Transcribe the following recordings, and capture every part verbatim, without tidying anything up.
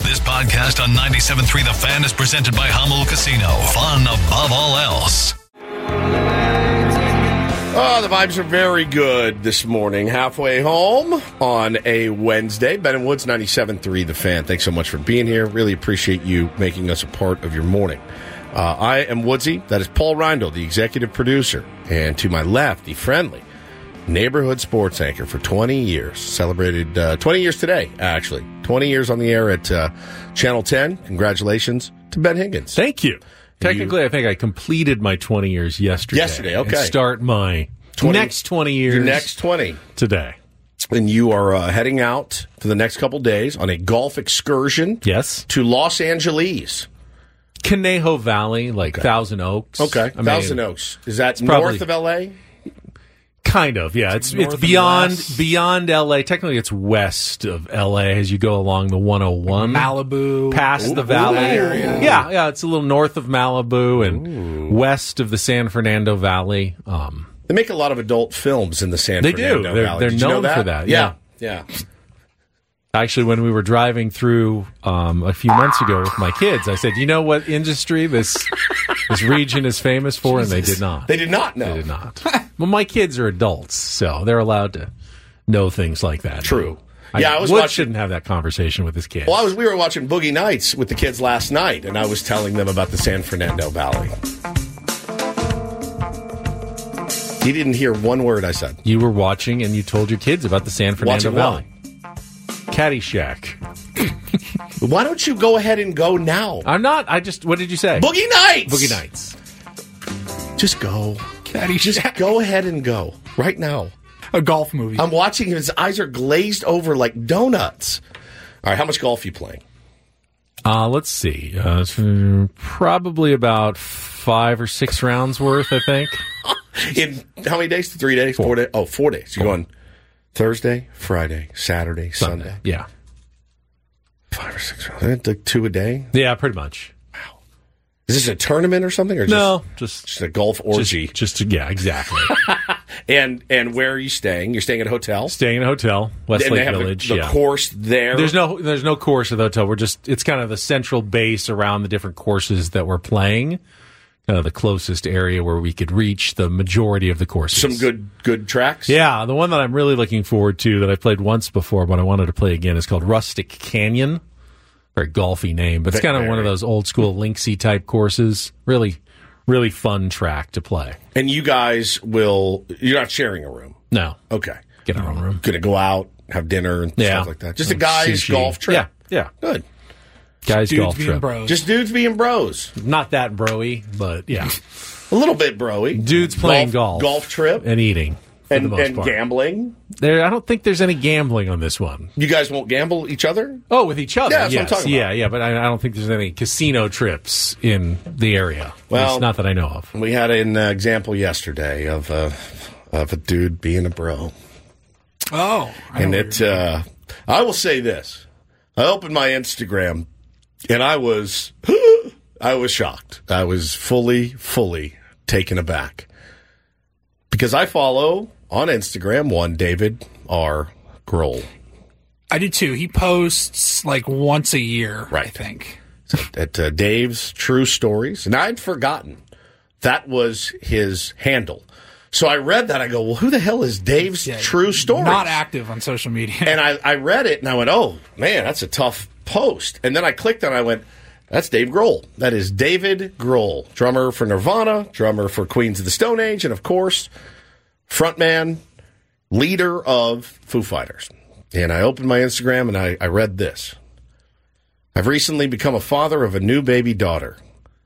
This podcast on ninety-seven point three The Fan is presented by Hummel Casino. Fun above all else. Oh, the vibes are very good this morning. Halfway home on a Wednesday. Ben and Woods, ninety-seven point three The Fan. Thanks so much for being here. Really appreciate you making us a part of your morning. Uh, I am Woodsy. That is Paul Reindl, the executive producer. And to my left, the friendly neighborhood sports anchor for twenty years. Celebrated uh, twenty years today, actually. twenty years on the air at uh, Channel ten. Congratulations to Ben Higgins. Thank you. Technically, you, I think I completed my twenty years yesterday. Yesterday, okay. And start my twenty, next twenty years. Your next twenty. Today. And you are uh, heading out for the next couple days on a golf excursion. Yes. To Los Angeles. Conejo Valley, like okay. Thousand Oaks. Okay, I Thousand mean, Oaks. Is that north probably, of L A? Kind of, yeah. It's it's, it's beyond beyond L A. Technically, it's west of L A as you go along the one oh one. Malibu. Past Ooh, the valley. area. Yeah, yeah. It's a little north of Malibu and Ooh. west of the San Fernando Valley. Um, they make a lot of adult films in the San they Fernando do. They're, Valley. They're Did known you know that? for that. Yeah, yeah. yeah. Actually, when we were driving through um, a few months ago with my kids, I said, "You know what industry this this region is famous for?" Jesus. And they did not. They did not know. They did not. Well, my kids are adults, so they're allowed to know things like that. True. I, yeah, I was Wood watching. Shouldn't have that conversation with his kids. Well, I was. We were watching Boogie Nights with the kids last night, and I was telling them about the San Fernando Valley. He didn't hear one word I said. You were watching, and you told your kids about the San Fernando watching Valley. What? Caddyshack. Why don't you go ahead and go now? I'm not. I just. What did you say? Boogie Nights. Boogie Nights. Just go. Caddyshack. Just go ahead and go right now. A golf movie. I'm watching him. His eyes are glazed over like donuts. All right, how much golf are you playing? Uh, let's see. Uh, it's probably about five or six rounds worth, I think. In how many days? Three days? Four, four days? Oh, four days. You're going Thursday, Friday, Saturday, Sunday. Sunday. Yeah. Five or six rounds. Like two a day? Yeah, pretty much. Wow. Is this a tournament or something? Or just, no, just, just a golf orgy. Just, just yeah, exactly. and and where are you staying? You're staying at a hotel? Staying in a hotel, Westlake Village. The, the yeah. course there. There's no there's no course at the hotel. We're just it's kind of the central base around the different courses that we're playing. Uh, the closest area where we could reach the majority of the courses. Some good good tracks? Yeah, the one that I'm really looking forward to that I played once before, but I wanted to play again is called Rustic Canyon. Very golfy name, but it's kind of Very. one of those old school linksy type courses. Really, really fun track to play. And you guys will, you're not sharing a room? No. Okay. Get our own room. Going to go out, have dinner and yeah. stuff like that. Just a guy's Sushi. golf trip? Yeah, yeah. Good. Guys dudes golf being trip. Bros. Just dudes being bros. Not that bro-y, but yeah. A little bit bro-y. Dudes playing golf. Golf, golf trip. And eating. For and the most and part. gambling. There, I don't think there's any gambling on this one. You guys won't gamble each other? Oh, with each other? Yeah, that's yes. what I'm talking about. Yeah, yeah, but I, I don't think there's any casino trips in the area. Well, it's not that I know of. We had an uh, example yesterday of a, of a dude being a bro. Oh. I And know it, uh, I will say this. I opened my Instagram and I was, I was shocked. I was fully, fully taken aback. Because I follow on Instagram one David R. Grohl. I do too. He posts like once a year, Right. I think. At uh, Dave's True Stories. And I'd forgotten that was his handle. So I read that. I go, well, who the hell is Dave's Yeah, True Stories? Not active on social media. And I, I read it and I went, oh, man, that's a tough post. And then I clicked on it and I went, that's Dave Grohl. That is David Grohl, drummer for Nirvana, drummer for Queens of the Stone Age, and of course, frontman, leader of Foo Fighters. And I opened my Instagram and I, I read this. I've recently become a father of a new baby daughter,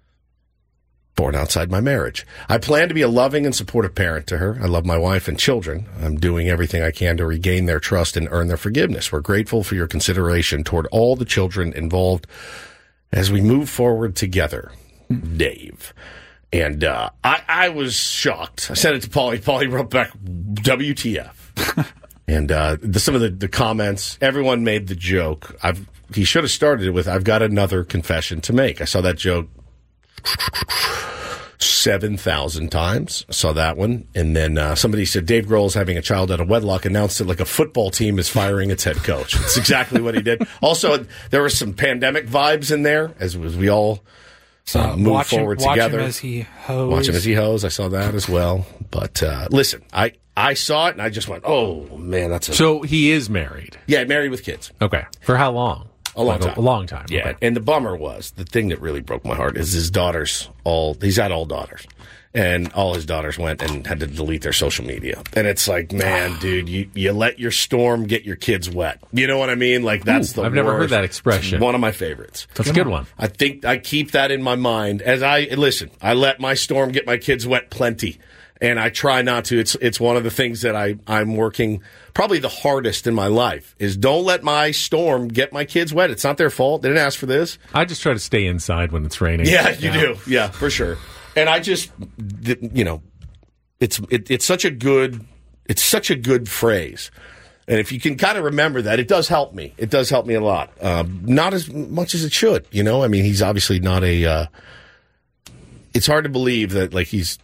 born outside my marriage. I plan to be a loving and supportive parent to her. I love my wife and children. I'm doing everything I can to regain their trust and earn their forgiveness. We're grateful for your consideration toward all the children involved as we move forward together. Dave. And uh, I, I was shocked. I sent it to Paulie. Paulie wrote back, W T F. and uh, the, some of the, the comments, everyone made the joke. I've He should have started it with, I've got another confession to make. I saw that joke seven thousand times. I saw that one. And then uh, somebody said Dave Grohl's having a child out of wedlock, announced it like a football team is firing its head coach. That's exactly what he did. Also, there were some pandemic vibes in there as, as we all uh, move watch forward him, watch together. Him as he hoes. Watch him as he hoes. I saw that as well. But uh, listen, I, I saw it and I just went, oh, man, that's a... So he is married? Yeah, married with kids. Okay. For how long? A long like time. A, a long time. Yeah. Okay. And the bummer was, the thing that really broke my heart is his daughters all, he's had all daughters. And all his daughters went and had to delete their social media. And it's like, man, dude, you, you let your storm get your kids wet. You know what I mean? Like, that's Ooh, the I've never worst. heard that expression. It's one of my favorites. That's a good one. I think I keep that in my mind as I, listen, I let my storm get my kids wet plenty. And I try not to. It's it's one of the things that I, I'm working probably the hardest in my life is don't let my storm get my kids wet. It's not their fault. They didn't ask for this. I just try to stay inside when it's raining. Yeah, you yeah. do. Yeah, for sure. And I just, you know, it's it, it's such a good it's such a good phrase. And if you can kind of remember that, it does help me. It does help me a lot. Um, not as much as it should, you know. I mean, he's obviously not a. Uh, it's hard to believe that like he's.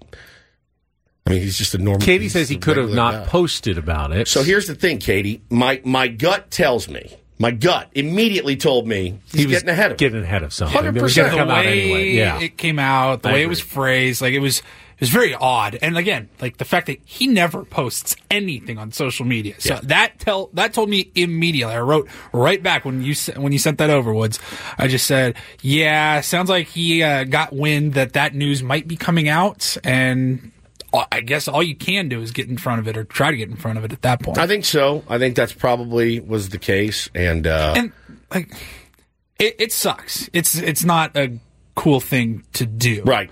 I mean, he's just a normal... Katie says he could have not guy. posted about it. So here's the thing, Katie. My my gut tells me, my gut immediately told me he's he was getting ahead of getting ahead of something. one hundred It was percent. going to The come out way anyway. Yeah. it came out, the I way agree. it was phrased, like it was, it was very odd. And again, like the fact that he never posts anything on social media, so Yeah. that tell that told me immediately. I wrote right back when you s- when you sent that over, Woods. I just said, yeah, sounds like he uh, got wind that that news might be coming out, and I guess all you can do is get in front of it or try to get in front of it at that point. I think so. I think that's probably was the case. And, uh, and like, it, it sucks. It's it's not a cool thing to do. right.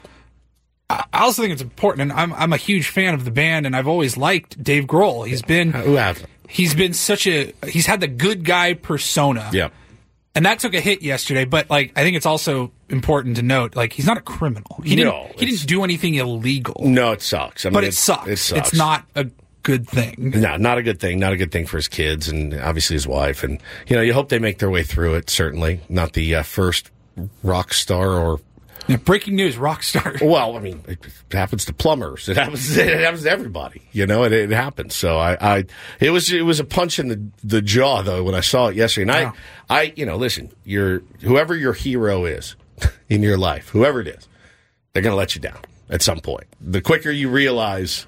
I also think it's important, and I'm I'm a huge fan of the band, and I've always liked Dave Grohl. He's been Who hasn't? he's been such a he's had the good guy persona. Yeah. And that took a hit yesterday, but like I think it's also important to note, like he's not a criminal. He didn't No, he didn't do anything illegal. No, it sucks. I mean, but it, it sucks. It sucks. It's not a good thing. No, not a good thing. Not a good thing for his kids and obviously his wife. And, you know, you hope they make their way through it, certainly. Not the uh, first rock star or... Yeah, breaking news, rock star. Well, I mean, it happens to plumbers. It happens. It happens to everybody. You know, it, it happens. So I, I, it was, it was a punch in the, the jaw though when I saw it yesterday. And Wow. I, I, you know, listen, you're whoever your hero is in your life, whoever it is, they're going to let you down at some point. The quicker you realize,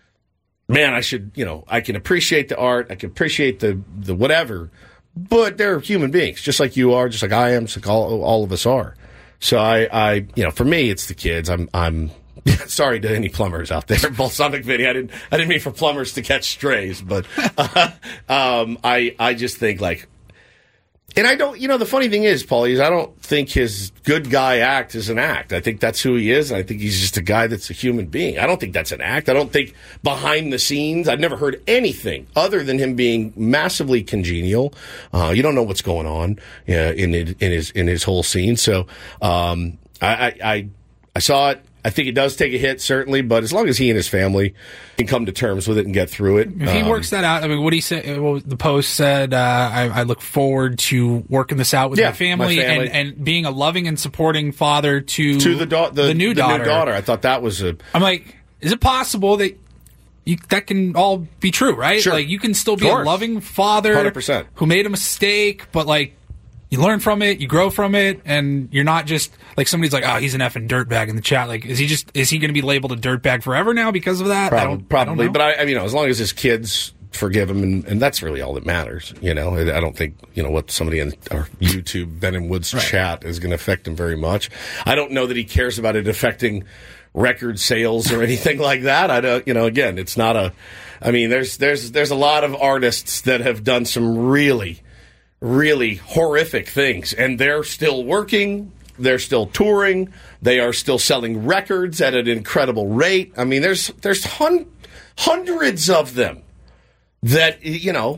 man, I should, you know, I can appreciate the art, I can appreciate the the whatever, but they're human beings, just like you are, just like I am, just like all all of us are. So I, I, you know, for me, it's the kids. I'm, I'm sorry to any plumbers out there. Balsamic Vinny, I didn't, I didn't mean for plumbers to catch strays, but uh, um, I, I just think like, and I don't, you know, the funny thing is, Paulie, is I don't think his good guy act is an act. I think that's who he is. And I think he's just a guy that's a human being. I don't think that's an act. I don't think behind the scenes, I've never heard anything other than him being massively congenial. Uh, you don't know what's going on uh, in in his in his whole scene. So um, I, I I saw it. I think it does take a hit, certainly, but as long as he and his family can come to terms with it and get through it. If he um, works that out, I mean, what he said, what the post said, uh, I, I look forward to working this out with Yeah, my, family my family. And, and being a loving and supporting father to to the, da- the, the new the daughter. new daughter. I thought that was a. I'm like, is it possible that you, that can all be true, right? Sure. Like, you can still be Of a course. loving father one hundred percent. who made a mistake, but like, you learn from it, you grow from it, and you're not just like somebody's like, oh, he's an effing dirtbag in the chat. Like, is he just is he going to be labeled a dirtbag forever now because of that? I Probably, don't, probably. I don't know. But I, I mean, you know, as long as his kids forgive him, and, and that's really all that matters. You know, I don't think you know what somebody in our YouTube Ben and Woods Right. chat is going to affect him very much. I don't know that he cares about it affecting record sales or anything like that. I don't. You know, again, it's not a. I mean, there's there's there's a lot of artists that have done some really. really horrific things, and they're still working, they're still touring, they are still selling records at an incredible rate. I mean, there's there's hun- hundreds of them that, you know,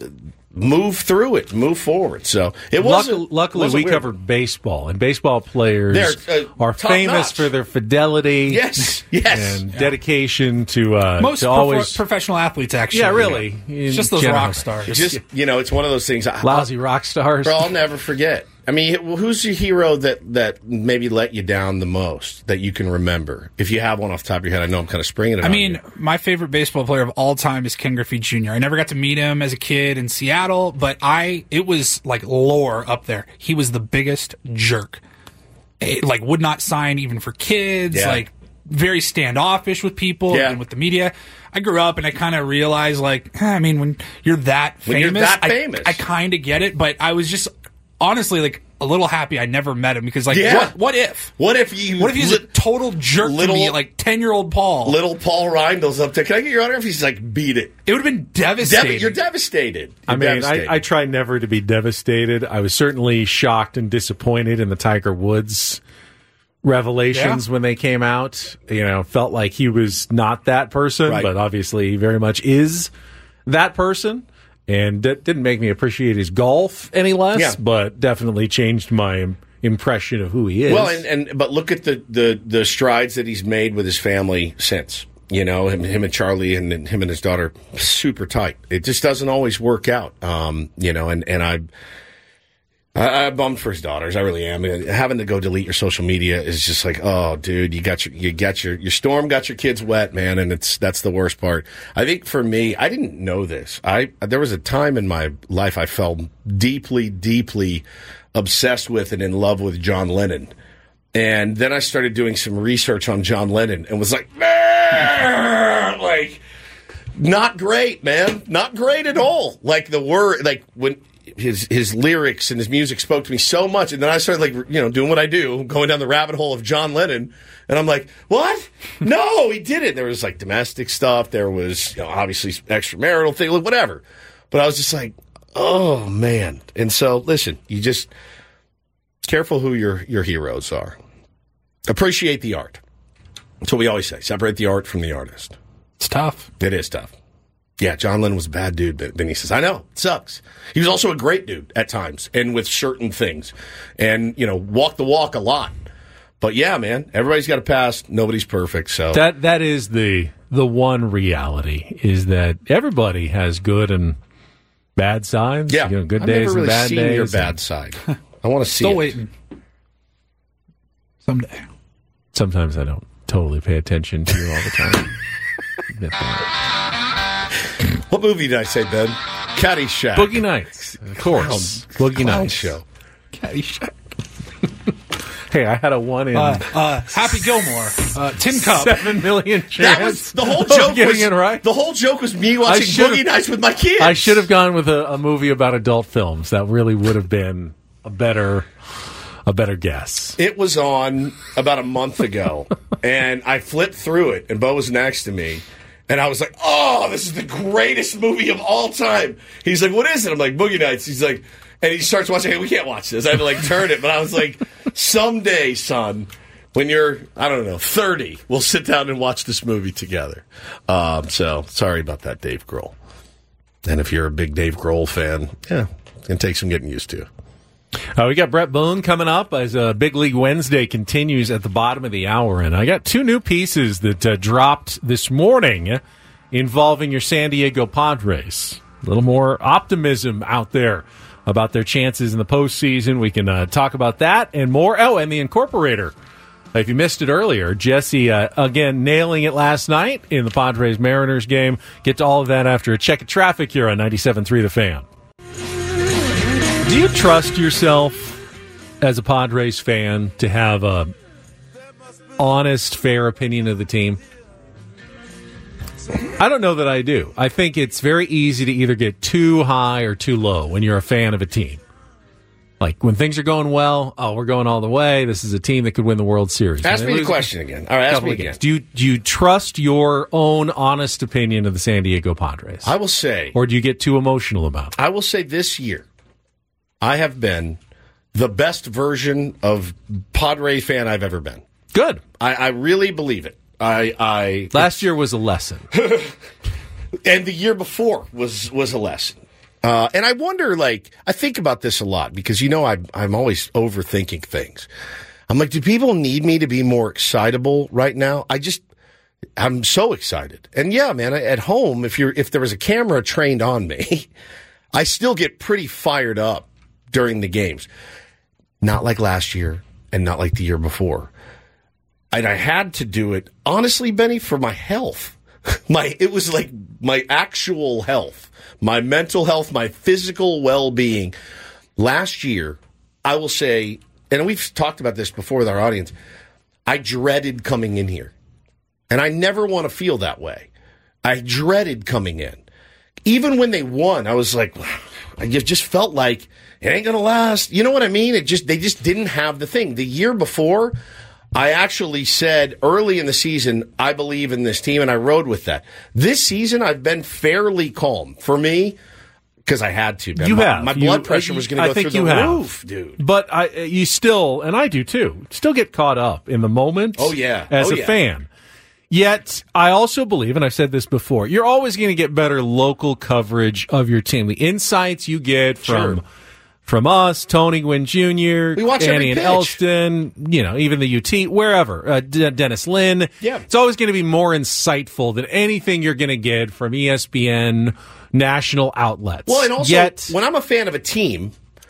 move through it, move forward. So it wasn't. Luckily, luckily wasn't we weird. covered baseball, and baseball players They're, uh, are top famous notch. for their fidelity. Yes, yes. and dedication to uh, Most to prof- always. professional athletes, actually. Yeah, really. It's In just those general. rock stars. Just, you know, it's one of those things. I- Lousy rock stars. Bro, I'll never forget. I mean, who's your hero that, that maybe let you down the most that you can remember? If you have one off the top of your head, I know I'm kind of springing it I on mean, you. my favorite baseball player of all time is Ken Griffey Junior I never got to meet him as a kid in Seattle, but I it was like lore up there. He was the biggest jerk. It, like, would not sign even for kids, Yeah. like, very standoffish with people Yeah. and with the media. I grew up and I kind of realized, like, eh, I mean, when you're that famous, When you're that I, famous. I kind of get it, but I was just honestly like a little happy I never met him because, like, Yeah. what, what if? What if you? What if he's li- a total jerk little- to me, like ten-year-old Paul? little Paul Reindl's up there? Can I get your autograph? He's like, beat it. It would have been devastating. Dev- you're devastated. You're I mean, devastated. I, I try never to be devastated. I was certainly shocked and disappointed in the Tiger Woods revelations Yeah. when they came out. You know, felt like he was not that person, Right. but obviously he very much is that person. And that didn't make me appreciate his golf any less, Yeah. but definitely changed my impression of who he is. Well, and, and but look at the, the, the strides that he's made with his family since. You know, him, him and Charlie and, and him and his daughter, super tight. It just doesn't always work out. Um, you know, and, and I, I, I'm bummed for his daughters. I really am. Having to go delete your social media is just like, oh, dude, you got your, you got your, your storm got your kids wet, man, and it's that's the worst part. I think for me, I didn't know this. I there was a time in my life I felt deeply, deeply obsessed with and in love with John Lennon, and then I started doing some research on John Lennon and was like, man, like, not great, man, not great at all. Like the word, like when. His his lyrics and his music spoke to me so much, and then I started, like, you know, doing what I do, going down the rabbit hole of John Lennon, and I'm like, what? No, he didn't. There was like domestic stuff, there was, you know, obviously extramarital thing, like, whatever. But I was just like, oh man. And so, listen, you just careful who your your heroes are. Appreciate the art. That's what we always say. Separate the art from the artist. It's tough. It is tough. Yeah, John Lennon was a bad dude, but Benny says, I know, it sucks. He was also a great dude at times and with certain things and, you know, walk the walk a lot. But yeah, man, everybody's got a past. Nobody's perfect. So that that is the the one reality is that everybody has good and bad sides. yeah, You know, good I've days never really and bad seen days. your and- bad side. I want to see Still it. waiting. Someday. Sometimes I don't totally pay attention to you all the time. Admit that. What movie did I say, Ben? Caddyshack. Boogie Nights, of course. Boogie Clown Nights. show. Caddyshack. Hey, I had a one in Uh, uh, Happy Gilmore. Uh, Tin Cup. seven million chance. That was the whole of joke. getting Was, it right. The whole joke was me watching should've- Boogie Nights with my kids. I should have gone with a, a movie about adult films. That really would have been a better, a better guess. It was on about a month ago, and I flipped through it, and Bo was next to me, and I was like, oh, this is the greatest movie of all time. He's like, what is it? I'm like, Boogie Nights. He's like, and he starts watching, hey, we can't watch this. I had to, like, turn it, but I was like, someday, son, when you're, I don't know, thirty, we'll sit down and watch this movie together. Um, so, sorry about that, Dave Grohl. And if you're a big Dave Grohl fan, yeah, it's going to take some getting used to. Uh, we got Brett Boone coming up as uh, Big League Wednesday continues at the bottom of the hour. And I got two new pieces that uh, dropped this morning involving your San Diego Padres. A little more optimism out there about their chances in the postseason. We can uh, talk about that and more. Oh, and the Incorporator. If you missed it earlier, Jesse, uh, again, nailing it last night in the Padres-Mariners game. Get to all of that after a check of traffic here on ninety-seven point three The Fan. Do you trust yourself as a Padres fan to have a honest, fair opinion of the team? I don't know that I do. I think it's very easy to either get too high or too low when you're a fan of a team. Like, when things are going well, oh, we're going all the way. This is a team that could win the World Series. Ask When me they the lose question again. All right, a ask couple me of again. games, Do you, do you trust your own honest opinion of the San Diego Padres? I will say, Or do you get too emotional about it? I will say this year, I have been the best version of Padre fan I've ever been. Good. I, I really believe it. I, I Last year was a lesson. and the year before was was a lesson. Uh, and I wonder, like, I think about this a lot because, you know, I, I'm always overthinking things. I'm like, do people need me to be more excitable right now? I just, I'm so excited. And yeah, man, at home, if you're, if there was a camera trained on me, I still get pretty fired up during the games. not like last year and not like the year before. And I had to do it, honestly, Benny, for my health. My It was like my actual health, my mental health, my physical well-being. Last year, I will say, and we've talked about this before with our audience, I dreaded coming in here. And I never want to feel that way. I dreaded coming in. Even when they won, I was like, I just felt like it ain't going to last. You know what I mean? It just They just didn't have the thing. The year before, I actually said early in the season, I believe in this team, and I rode with that. This season, I've been fairly calm. For me, because I had to. Man. You my, have. My blood you, pressure was going to go I think through you the have. roof, dude. But I, you still, and I do too, still get caught up in the moment oh, yeah. as oh, a yeah. fan. Yet, I also believe, and I've said this before, you're always going to get better local coverage of your team. The insights you get from... Sure. From us, Tony Gwynn Junior, we watch Annie every and pitch. Elston, you know, even the U T, wherever, uh, D- Dennis Lynn. Yeah. It's always going to be more insightful than anything you're going to get from E S P N national outlets. Well, and also, Yet, when I'm a fan of a team,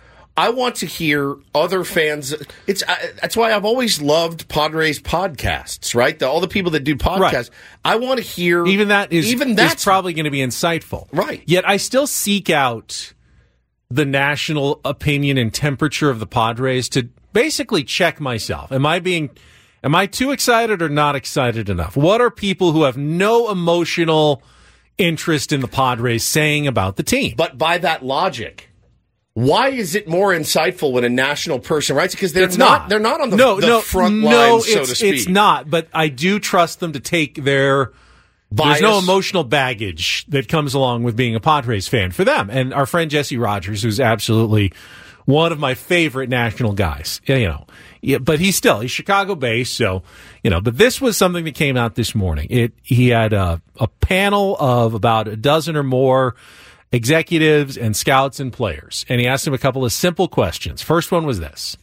I want to hear other fans. It's I, that's why I've always loved Padres podcasts, right? The, all the people that do podcasts. Right. I want to hear even that is, even that's is probably going to be insightful. Right. Yet I still seek out the national opinion and temperature of the Padres to basically check myself. Am I being, am I too excited or not excited enough? What are people who have no emotional interest in the Padres saying about the team? But by that logic, why is it more insightful when a national person writes it? Because they're It's not, not. they're not on the, no, the no, front no, line, so it's, to speak. It's not, but I do trust them to take their Bias. There's no emotional baggage that comes along with being a Padres fan for them. And our friend Jesse Rogers, who's absolutely one of my favorite national guys, you know, yeah, but he's still, he's Chicago-based, so, you know, but this was something that came out this morning. It He had a, a panel of about a dozen or more executives and scouts and players, and he asked them a couple of simple questions. First one was this.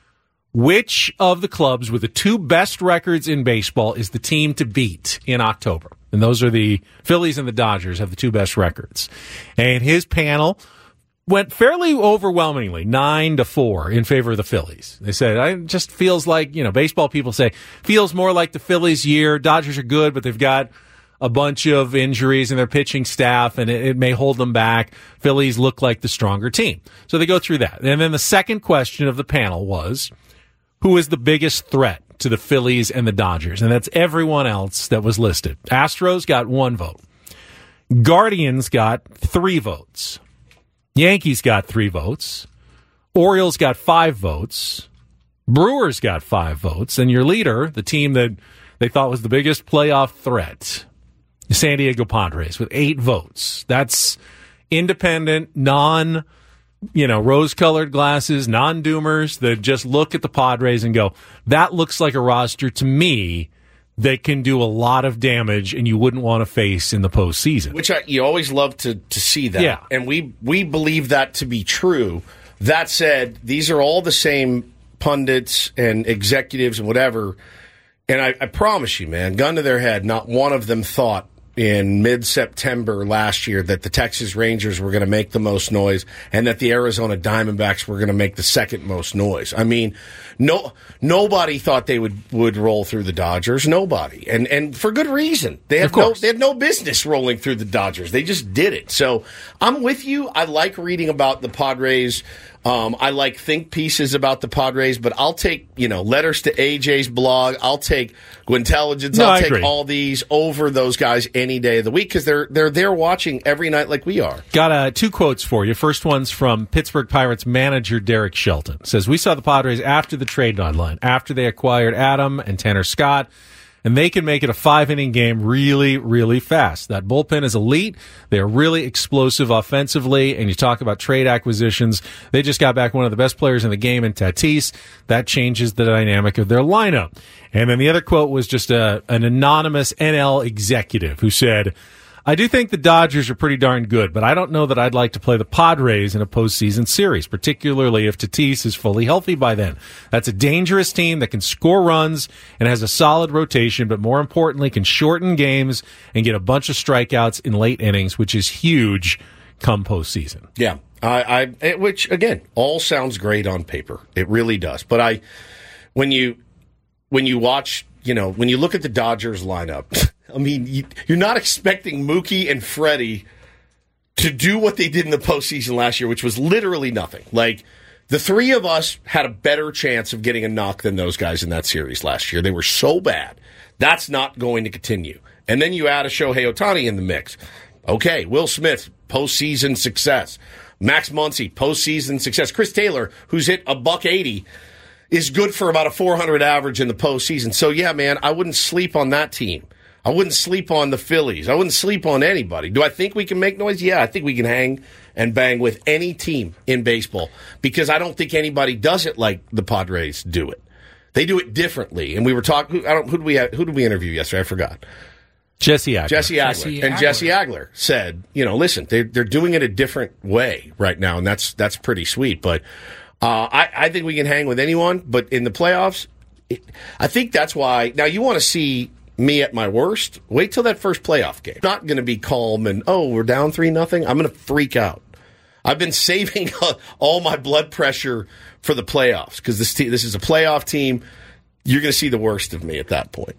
Which of the clubs with the two best records in baseball is the team to beat in October? And those are the Phillies and the Dodgers have the two best records. And his panel went fairly overwhelmingly, nine to four in favor of the Phillies. They said, it just feels like, you know, baseball people say, feels more like the Phillies year. Dodgers are good, but they've got a bunch of injuries in their pitching staff, and it, it may hold them back. Phillies look like the stronger team. So they go through that. And then the second question of the panel was, who is the biggest threat to the Phillies and the Dodgers? And that's everyone else that was listed. Astros got one vote. Guardians got three votes. Yankees got three votes. Orioles got five votes. Brewers got five votes. And your leader, the team that they thought was the biggest playoff threat, the San Diego Padres, with eight votes. That's independent, non- you know, rose-colored glasses, non-doomers that just look at the Padres and go, that looks like a roster to me that can do a lot of damage and you wouldn't want to face in the postseason. Which I, you always love to, to see that. Yeah. And we, we believe that to be true. That said, these are all the same pundits and executives and whatever. And I, I promise you, man, gun to their head, not one of them thought in mid-September last year that the Texas Rangers were going to make the most noise and that the Arizona Diamondbacks were going to make the second most noise. I mean, no, nobody thought they would, would roll through the Dodgers. Nobody. And and for good reason. They had, no, they had no business rolling through the Dodgers. They just did it. So I'm with you. I like reading about the Padres. Um, I like think pieces about the Padres, but I'll take, you know, letters to A J's blog. I'll take Gwintelligence. No, I'll I take agree. all these over those guys any day of the week because they're they're there watching every night like we are. Got uh, two quotes for you. First one's from Pittsburgh Pirates manager Derek Shelton. Says, we saw the Padres after the trade deadline, after they acquired Adam and Tanner Scott, and they can make it a five-inning game really, really fast. That bullpen is elite. They're really explosive offensively, and you talk about trade acquisitions. They just got back one of the best players in the game in Tatis. That changes the dynamic of their lineup. And then the other quote was just a, an anonymous N L executive who said, I do think the Dodgers are pretty darn good, but I don't know that I'd like to play the Padres in a postseason series, particularly if Tatis is fully healthy by then. That's a dangerous team that can score runs and has a solid rotation, but more importantly, can shorten games and get a bunch of strikeouts in late innings, which is huge come postseason. Yeah. I, I it, which again, all sounds great on paper. It really does. But I, when you when you watch, you know, when you look at the Dodgers lineup, I mean, you, you're not expecting Mookie and Freddie to do what they did in the postseason last year, which was literally nothing. Like, the three of us had a better chance of getting a knock than those guys in that series last year. They were so bad. That's not going to continue. And then you add a Shohei Ohtani in the mix. Okay, Will Smith, postseason success. Max Muncy, postseason success. Chris Taylor, who's hit a buck eighty, is good for about a four hundred average in the postseason. So, yeah, man, I wouldn't sleep on that team. I wouldn't sleep on the Phillies. I wouldn't sleep on anybody. Do I think we can make noise? Yeah, I think we can hang and bang with any team in baseball because I don't think anybody does it like the Padres do it. They do it differently. And we were talking. I don't. Who did we who did we interview yesterday? I forgot. Jesse Agler. Jesse Agler. Jesse and Agler. Jesse Agler said, you know, listen, they're they're doing it a different way right now, and that's that's pretty sweet. But uh, I I think we can hang with anyone. But in the playoffs, it, I think that's why. Now you want to see me at my worst, wait till that first playoff game. I'm not going to be calm and, oh, we're down three nothing. I'm going to freak out. I've been saving all my blood pressure for the playoffs because this te- this is a playoff team. You're going to see the worst of me at that point.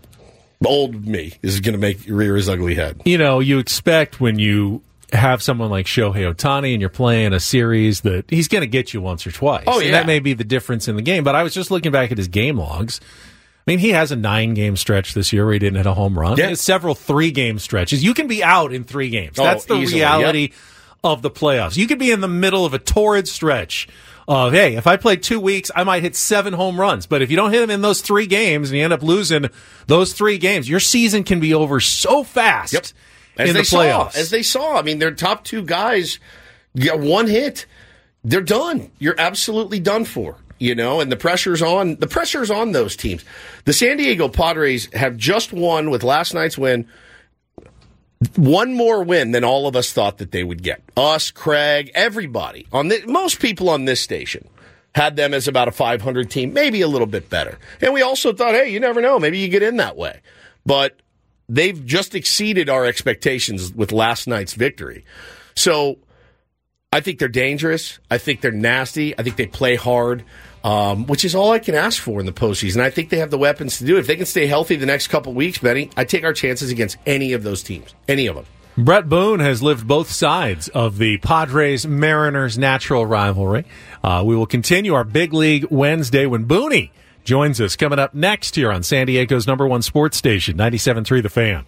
Old me is going to make you rear his ugly head. You know, you expect when you have someone like Shohei Ohtani and you're playing a series that he's going to get you once or twice. Oh, yeah. And that may be the difference in the game. But I was just looking back at his game logs. I mean, he has a nine-game stretch this year where he didn't hit a home run. Yeah. He has several three-game stretches. You can be out in three games. Oh, That's the easily. reality Yep. of the playoffs. You could be in the middle of a torrid stretch of, hey, if I played two weeks, I might hit seven home runs. But if you don't hit them in those three games and you end up losing those three games, your season can be over so fast Yep. As in they the playoffs. Saw, as they saw. I mean, their top two guys get one hit. They're done. You're absolutely done for. You know, and the pressure's on. The pressure's on those teams. The San Diego Padres have just won with last night's win. One more win than all of us thought that they would get. Us, Craig, everybody on the, most people on this station had them as about a five hundred team, maybe a little bit better. And we also thought, hey, you never know, maybe you get in that way. But they've just exceeded our expectations with last night's victory. So I think they're dangerous. I think they're nasty. I think they play hard, um, which is all I can ask for in the postseason. I think they have the weapons to do it. If they can stay healthy the next couple weeks, Benny, I take our chances against any of those teams, any of them. Brett Boone has lived both sides of the Padres-Mariners natural rivalry. Uh, we will continue our Big League Wednesday when Booney joins us coming up next here on San Diego's number one sports station, ninety-seven point three The Fan.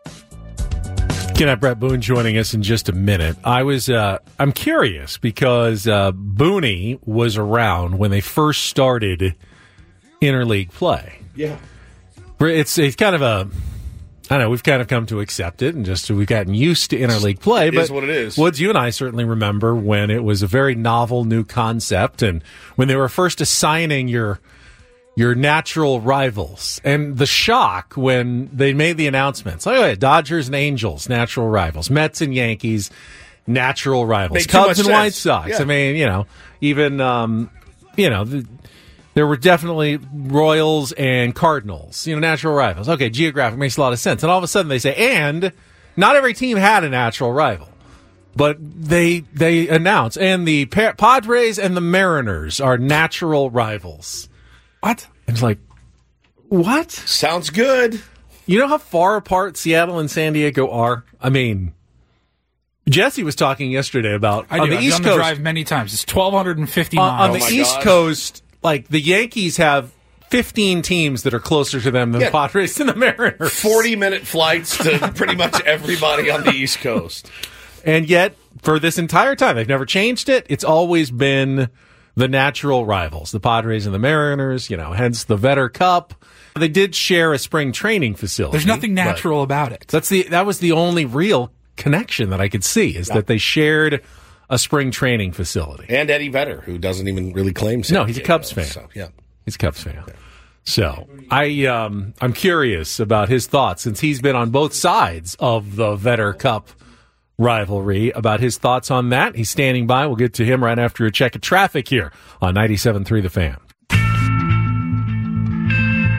Can have Brett Boone joining us in just a minute. I was, uh, I'm curious because uh, Booney was around when they first started interleague play. Yeah. It's it's kind of a, I don't know, we've kind of come to accept it and just we've gotten used to interleague play. It but is what it is. Woods, you and I certainly remember when it was a very novel new concept and when they were first assigning your your natural rivals and the shock when they made the announcements. Oh, yeah, Dodgers and Angels, natural rivals. Mets and Yankees, natural rivals. Made too Cubs much and sense. White Sox. Yeah. I mean, you know, even, um, you know, the, there were definitely Royals and Cardinals, you know, natural rivals. Okay, geographic makes a lot of sense. And all of a sudden they say, and not every team had a natural rival. But they they announce, and the pa- Padres and the Mariners are natural rivals. What? It's like, what? Sounds good. You know how far apart Seattle and San Diego are? I mean, Jesse was talking yesterday about I on do. the I've East done Coast. the drive many times. It's twelve fifty on, miles. on the my East God. Coast, like the Yankees have fifteen teams that are closer to them than Yeah. the Padres and the Mariners. forty-minute flights to pretty much everybody on the East Coast. And yet, for this entire time, they've never changed it. It's always been the natural rivals, the Padres and the Mariners, you know, hence the Vetter Cup. They did share a spring training facility. There's nothing but natural about it. That's the that was the only real connection that I could see is that they shared a spring training facility. And Eddie Vedder, who doesn't even really claim San No, he's a Diego, Cubs fan. So, yeah. He's a Cubs fan. So I um I'm curious about his thoughts since he's been on both sides of the Vetter Cup rivalry, about his thoughts on that. He's standing by. We'll get to him right after a check of traffic here on ninety-seven point three The Fan.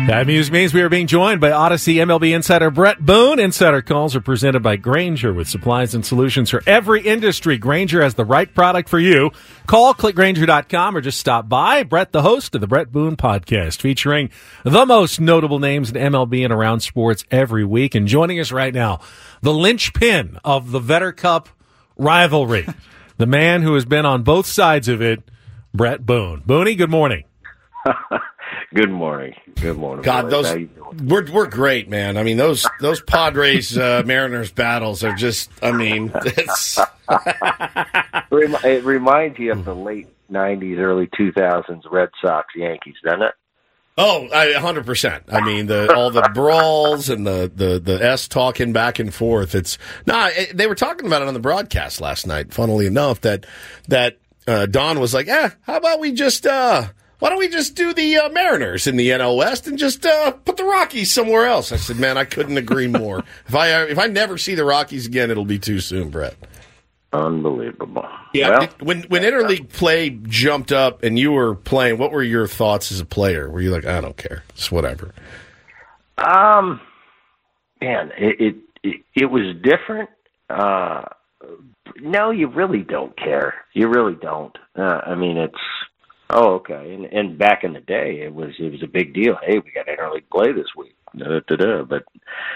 That news means we are being joined by Odyssey M L B insider Brett Boone. Insider calls are presented by Grainger with supplies and solutions for every industry. Grainger has the right product for you. Call, click Grainger dot com, or just stop by. Brett, the host of the Brett Boone Podcast, featuring the most notable names in M L B and around sports every week. And joining us right now, the linchpin of the Vetter Cup rivalry, the man who has been on both sides of it, Brett Boone. Booney, good morning. Good morning. Good morning. God, boys. those we're we're great, man. I mean, those those Padres uh, Mariners battles are just. I mean, it's it reminds you of the late nineties, early two thousands Red Sox Yankees, doesn't it? oh, a hundred percent. I mean, the all the brawls and the the the S talking back and forth. It's nah. It, they were talking about it on the broadcast last night. Funnily enough, that that uh, Don was like, "Yeah, how about we just." Uh, Why don't we just do the uh, Mariners in the N L West and just uh, put the Rockies somewhere else? I said, man, I couldn't agree more. If I uh, if I never see the Rockies again, it'll be too soon, Brett. Unbelievable. Yeah. Well, it, when when interleague play jumped up and you were playing, what were your thoughts as a player? Were you like, I don't care, it's whatever? Um, man, it it it, it was different. Uh, no, you really don't care. You really don't. Uh, I mean, it's. Oh, okay. And, and back in the day, it was it was a big deal. Hey, we got interleague play this week. Da, da, da. But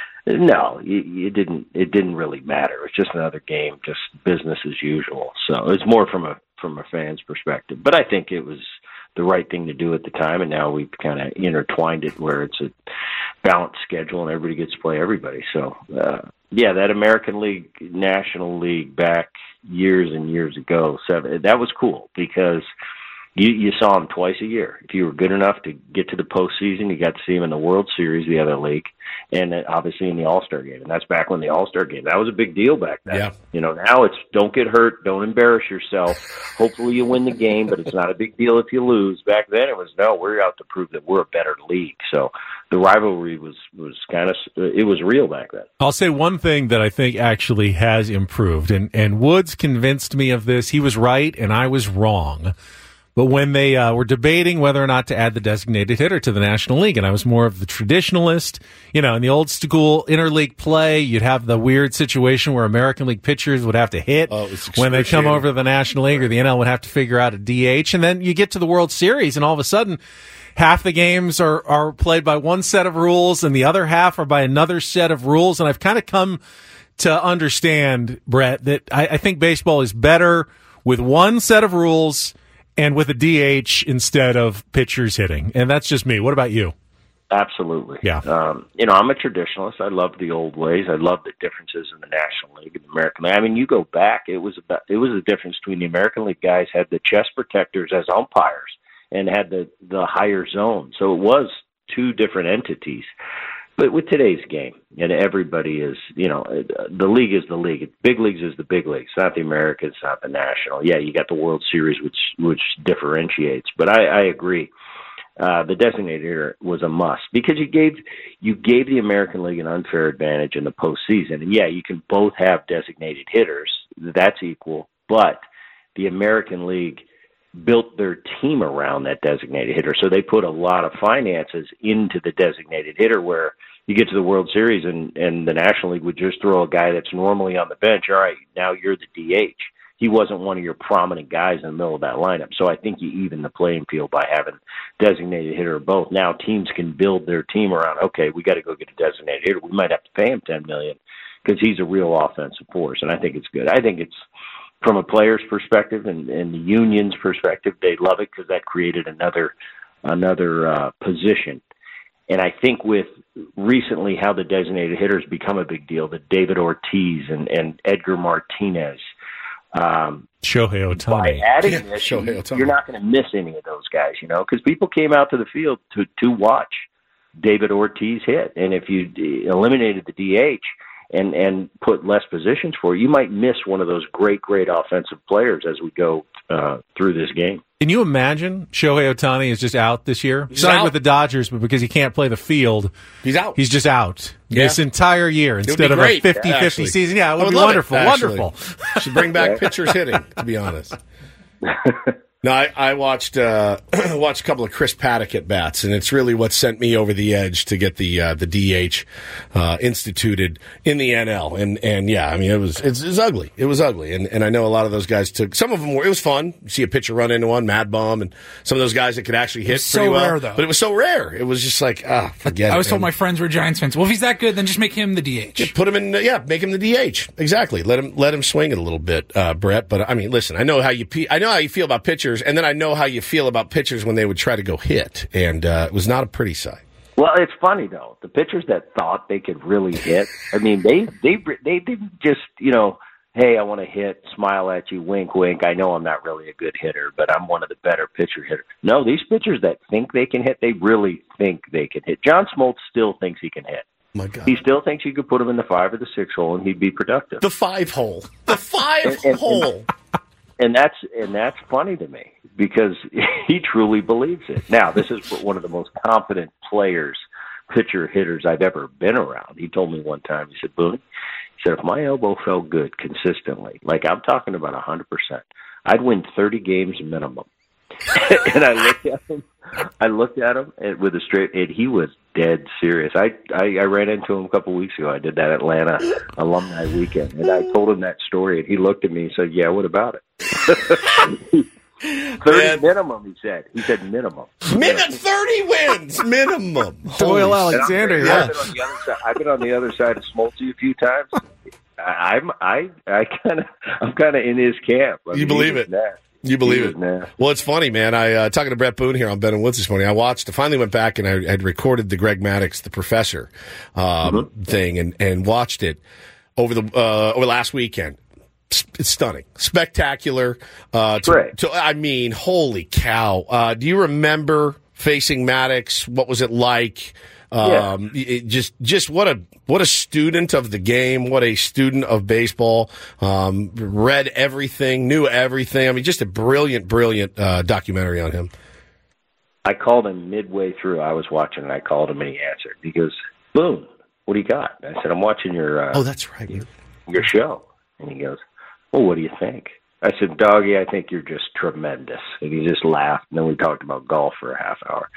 no, you, you didn't. It didn't really matter. It was just another game, just business as usual. So it's more from a from a fan's perspective. But I think it was the right thing to do at the time. And now we've kind of intertwined it where it's a balanced schedule and everybody gets to play everybody. So uh, yeah, that American League, National League back years and years ago, seven, that was cool because. You, you saw him twice a year. If you were good enough to get to the postseason, you got to see him in the World Series, the other league, and then obviously in the All-Star game. And that's back when the All-Star game. That was a big deal back then. Yeah. You know, now it's don't get hurt, don't embarrass yourself. Hopefully you win the game, but it's not a big deal if you lose. Back then it was, no, we're out to prove that we're a better league. So the rivalry was, was kind of, it was real back then. I'll say one thing that I think actually has improved, and, and Woods convinced me of this. He was right, and I was wrong. But when they uh, were debating whether or not to add the designated hitter to the National League, and I was more of the traditionalist, you know, in the old school interleague play, you'd have the weird situation where American League pitchers would have to hit oh, when they come over to the National League, or the N L would have to figure out a D H. And then you get to the World Series, and all of a sudden, half the games are, are played by one set of rules, and the other half are by another set of rules. And I've kind of come to understand, Brett, that I, I think baseball is better with one set of rules and with a D H instead of pitchers hitting. And that's just me. What about you? Absolutely. Yeah. Um, you know, I'm a traditionalist. I love the old ways. I love the differences in the National League and the American League. I mean, you go back, it was about, it was a difference between the American League guys had the chest protectors as umpires and had the, the higher zone. So it was two different entities. But with today's game, and everybody is, you know, the league is the league. Big leagues is the big leagues. It's not the American, it's not the National. Yeah, you got the World Series, which which differentiates. But I, I agree. Uh, the designated hitter was a must because you gave you gave the American League an unfair advantage in the postseason. And yeah, you can both have designated hitters. That's equal. But the American League built their team around that designated hitter. So they put a lot of finances into the designated hitter where you get to the World Series and, and the National League would just throw a guy that's normally on the bench. All right, now you're the D H. He wasn't one of your prominent guys in the middle of that lineup. So I think you even the playing field by having designated hitter or both. Now teams can build their team around, okay, we got to go get a designated hitter. We might have to pay him ten million dollars because he's a real offensive force. And I think it's good. I think it's, from a player's perspective and, and the union's perspective, they love it because that created another another uh, position. And I think with recently how the designated hitters become a big deal, the David Ortiz and, and Edgar Martinez. Um, Shohei Ohtani. By adding Yeah, this, Shohei Ohtani. you're not going to miss any of those guys, you know, because people came out to the field to, to watch David Ortiz hit. And if you eliminated the D H, and and put less positions for you, you might miss one of those great, great offensive players as we go uh, through this game. Can you imagine Shohei Ohtani is just out this year? He's Signed out. with the Dodgers, but because he can't play the field, He's out. he's just out Yeah. this entire year would instead be of great, a fifty-fifty actually. season. Yeah, it would I would be love wonderful. it, actually. Wonderful. Should bring back pitchers hitting, to be honest. No, I, I watched uh, watched a couple of Chris Paddock at bats, and it's really what sent me over the edge to get the uh, the D H uh, instituted in the N L. And and yeah, I mean it was it's, it's ugly. It was ugly, and and I know a lot of those guys took some of them were. It was fun. You see a pitcher run into one, Mad Bum, and some of those guys that could actually hit so pretty well. rare, though. But it was so rare. It was just like ah, forget it. I was told man. my friends were Giants fans. Well, if he's that good, then just make him the D H. Yeah, put him in. Yeah, make him the D H. Exactly. Let him let him swing it a little bit, uh, Brett. But I mean, listen. I know how you pe- I know how you feel about pitchers, and then I know how you feel about pitchers when they would try to go hit, and uh, it was not a pretty sight. Well, it's funny though. The pitchers that thought they could really hit, I mean, they they they didn't just you know, hey, I want to hit, smile at you, wink, wink. I know I'm not really a good hitter, but I'm one of the better pitcher hitters. No, these pitchers that think they can hit, they really think they can hit. John Smoltz still thinks he can hit. My God. He still thinks you could put him in the five or the six hole and he'd be productive. The five hole. The five and, and, hole. And that's and that's funny to me because he truly believes it. Now, this is one of the most confident players, pitcher hitters I've ever been around. He told me one time, he said, Boone, he said, if my elbow felt good consistently, like I'm talking about one hundred percent, I'd win thirty games minimum. And I looked at him, I looked at him and with a straight, and he was dead serious. I, I, I ran into him a couple of weeks ago. I did that Atlanta alumni weekend, and I told him that story, and he looked at me and said, yeah, what about it? thirty Man. Minimum, he said. He said minimum. Minimum thirty wins, minimum. Doyle Alexander, yeah. yeah. I've been on the other side, I've been on the other side of Smoltzy a few times. I, I'm I I kind of I'm kind of in his camp. I you mean, believe it? That. You believe it? Well, it's funny, man. I uh, talking to Brett Boone here on Ben and Woods this morning. I watched. I finally went back and I had recorded the Greg Maddux, the Professor, um, mm-hmm. thing, and, and watched it over the uh, over last weekend. It's stunning, spectacular. Uh, to, Great. To, I mean, holy cow! Uh, do you remember facing Maddux? What was it like? Um, yeah. it just, just what a, what a student of the game, what a student of baseball, um, read everything, knew everything. I mean, just a brilliant, brilliant, uh, documentary on him. I called him midway through. I was watching and I called him and he answered. He goes, Boone, what do you got? I said, I'm watching your, uh, oh, that's right. Your, your show. And he goes, well, what do you think? I said, Doggy, I think you're just tremendous. And he just laughed. And then we talked about golf for a half hour.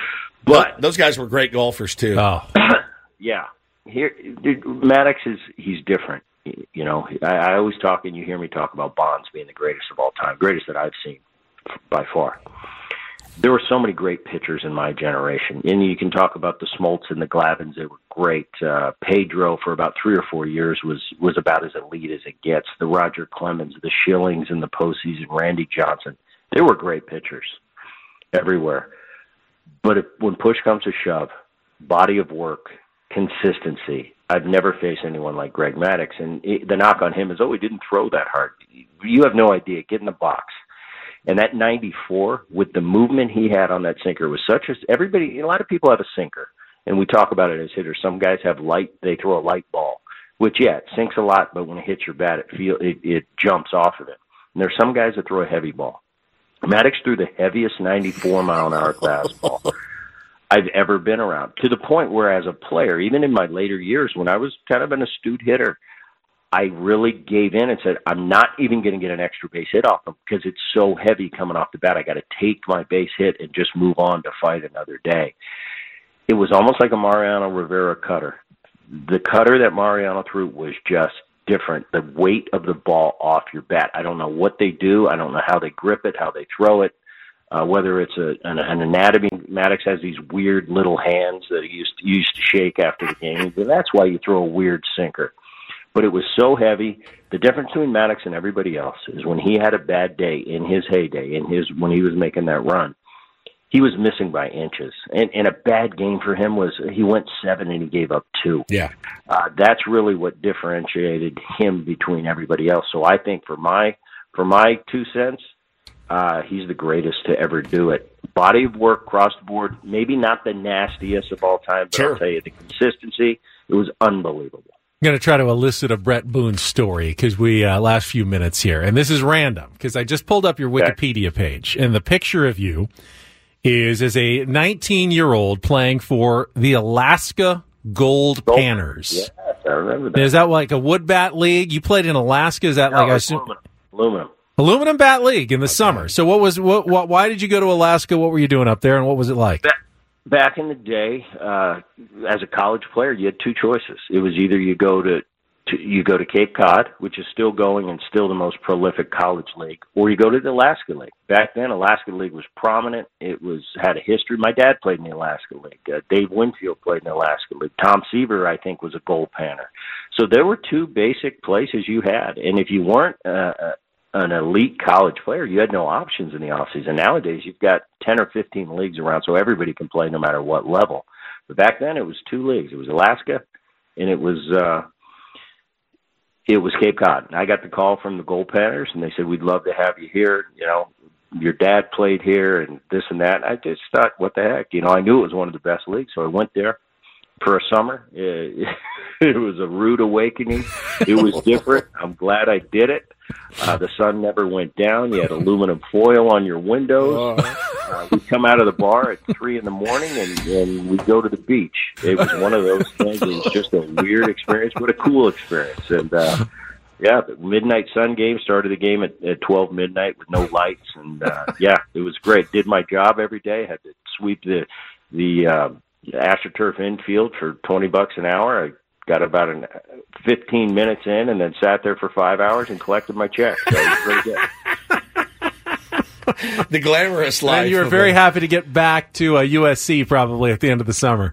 But those guys were great golfers too. Oh, yeah. Here, dude, Maddux is he's different. You know, I, I always talk, and you hear me talk about Bonds being the greatest of all time, greatest that I've seen by far. There were so many great pitchers in my generation, and you can talk about the Smoltz and the Glavins. They were great. Uh, Pedro for about three or four years was was about as elite as it gets. The Roger Clemens, the Schillings in the postseason, Randy Johnson. They were great pitchers everywhere. But if, when push comes to shove, body of work, consistency, I've never faced anyone like Greg Maddux. And it, the knock on him is, oh, he didn't throw that hard. You have no idea. Get in the box. And that ninety-four, with the movement he had on that sinker, was such as everybody, a lot of people have a sinker. And we talk about it as hitters. Some guys have light, they throw a light ball, which, yeah, it sinks a lot, but when it hits your bat, it, feel, it, it jumps off of it. And there's some guys that throw a heavy ball. Maddux threw the heaviest ninety-four mile an hour fastball I've ever been around, to the point where as a player, even in my later years, when I was kind of an astute hitter, I really gave in and said, I'm not even going to get an extra base hit off him because it's so heavy coming off the bat. I got to take my base hit and just move on to fight another day. It was almost like a Mariano Rivera cutter. The cutter that Mariano threw was just different. The weight of the ball off your bat. I don't know what they do. I don't know how they grip it, how they throw it, uh, whether it's a, an, an anatomy. Maddux has these weird little hands that he used to, used to shake after the game. And that's why you throw a weird sinker. But it was so heavy. The difference between Maddux and everybody else is when he had a bad day in his heyday, in his when he was making that run, he was missing by inches. And, and a bad game for him was he went seven and he gave up two. Yeah. Uh, that's really what differentiated him between everybody else. So I think for my for my two cents, uh, he's the greatest to ever do it. Body of work across the board, maybe not the nastiest of all time, but sure. I'll tell you, the consistency, it was unbelievable. I'm going to try to elicit a Brett Boone story because we uh, last few minutes here, and this is random because I just pulled up your Wikipedia page, and the picture of you is as a nineteen-year-old playing for the Alaska Gold, Gold Panners. Yes, I remember that. Is that like a wood bat league? You played in Alaska? Is that no, like I assume, aluminum. Aluminum. Aluminum Bat League in the okay. summer. So what was what, what? Why did you go to Alaska? What were you doing up there, and what was it like? Back, back in the day, uh, as a college player, you had two choices. It was either you go to, to you go to Cape Cod, which is still going and still the most prolific college league, or you go to the Alaska League. Back then, Alaska League was prominent. It was had a history. My dad played in the Alaska League. Uh, Dave Winfield played in the Alaska League. Tom Seaver, I think, was a goaltender. So there were two basic places you had, and if you weren't uh, an elite college player, you had no options in the offseason. Nowadays, you've got ten or fifteen leagues around, so everybody can play no matter what level. But back then, it was two leagues. It was Alaska, and it was uh, it was Cape Cod. And I got the call from the goaltenders, and they said, we'd love to have you here. You know, your dad played here and this and that. I just thought, what the heck? You know, I knew it was one of the best leagues, so I went there for a summer. It, it was a rude awakening. It was different. I'm glad I did it. Uh, the sun never went down. You had aluminum foil on your windows. Uh, we'd come out of the bar at three in the morning and, and we'd go to the beach. It was one of those things. It was just a weird experience, but a cool experience. And, uh, yeah, the midnight sun game, started the game at, at twelve midnight with no lights. And, uh, yeah, it was great. Did my job every day. Had to sweep the, the, uh, AstroTurf infield for twenty bucks an hour. I got about an fifteen minutes in and then sat there for five hours and collected my check. So it was very good. The glamorous life. And you were very happy to get back to uh, U S C probably at the end of the summer.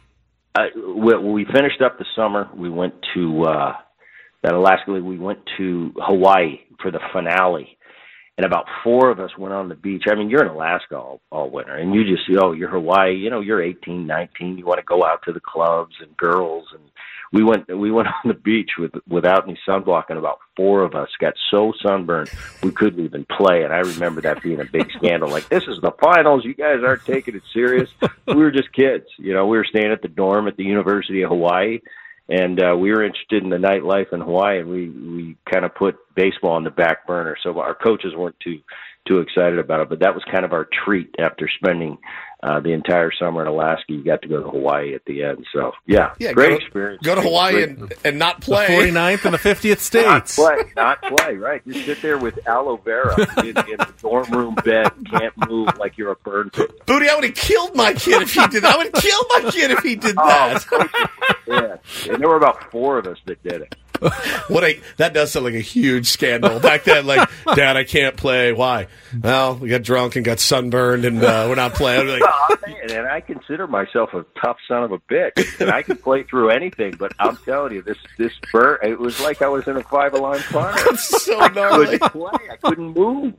Uh, when we finished up the summer, we went to uh, that Alaska League. We went to Hawaii for the finale. And about four of us went on the beach. I mean, you're in Alaska all, all winter, and you just see, oh, you're Hawaii. You know, you're eighteen, nineteen. You want to go out to the clubs and girls. And we went we went on the beach with without any sunblock, and about four of us got so sunburned we couldn't even play. And I remember that being a big scandal. Like, this is the finals. You guys aren't taking it serious. We were just kids. You know, we were staying at the dorm at the University of Hawaii. And uh, we were interested in the nightlife in Hawaii, and we, we kind of put baseball on the back burner. So our coaches weren't too too excited about it, but that was kind of our treat after spending uh, the entire summer in Alaska. You got to go to Hawaii at the end. So, yeah, yeah great go, experience. Go to Hawaii and, and not play. The forty-ninth and the fiftieth states. Not play, not play, right. Just sit there with aloe vera in, in the dorm room bed, can't move like you're a burn victim. Booty, I would have killed my kid if he did that. I would have killed my kid if he did that. Oh, yeah, and there were about four of us that did it. What a that does sound like a huge scandal back then. Like, Dad, I can't play. Why? Well, we got drunk and got sunburned, and uh, we're not playing. Like, oh, man, and I consider myself a tough son of a bitch, and I can play through anything. But I'm telling you, this this burn, it was like I was in a five-alarm fire. That's so gnarly. I couldn't play. I couldn't move.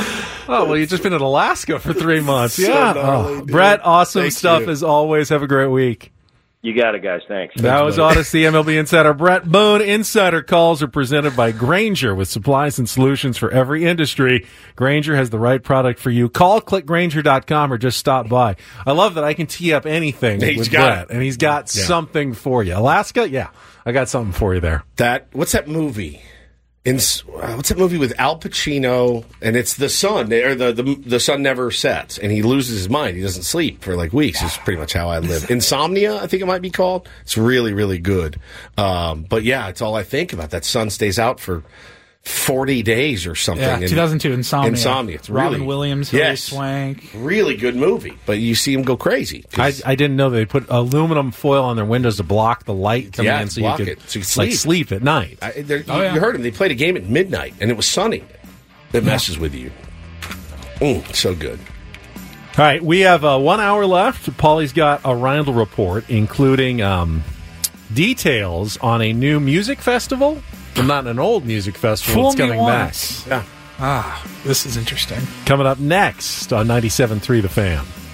Oh well, you've just been in Alaska for three months. So yeah, gnarly, oh, Brett, awesome Thank stuff you. as always. Have a great week. You got it, guys. Thanks. That Thanks, was buddy. Odyssey M L B Insider Brett Boone. Insider calls are presented by Grainger with supplies and solutions for every industry. Grainger has the right product for you. Call click grainger dot com or just stop by. I love that I can tee up anything He's with got Brett, it. and he's got Yeah. something for you. Alaska, yeah, I got something for you there. That what's that movie? In uh, what's that movie with Al Pacino? And it's the sun, or the, the the sun never sets, and he loses his mind. He doesn't sleep for like weeks. It's pretty much how I live. Insomnia, I think it might be called. It's really really good. Um, but yeah, it's all I think about. That sun stays out for forty days or something. Yeah, And two thousand two, Insomnia. Insomnia. It's Robin really, Williams, Hilary yes, Swank. really good movie. But you see him go crazy. I, I didn't know they put aluminum foil on their windows to block the light coming Yeah, in, so block you could, it, so you could like sleep. sleep at night. I, there- Oh, you, yeah. you heard him. They played a game at midnight, and it was sunny. It messes with you. Mm, so good. All right, we have uh, one hour left. Paulie's got a Randall report, including um, details on a new music festival. Well, not an old music festival. Fool It's me coming back. once. Yeah. Ah, this is interesting. Coming up next on ninety-seven point three The Fan.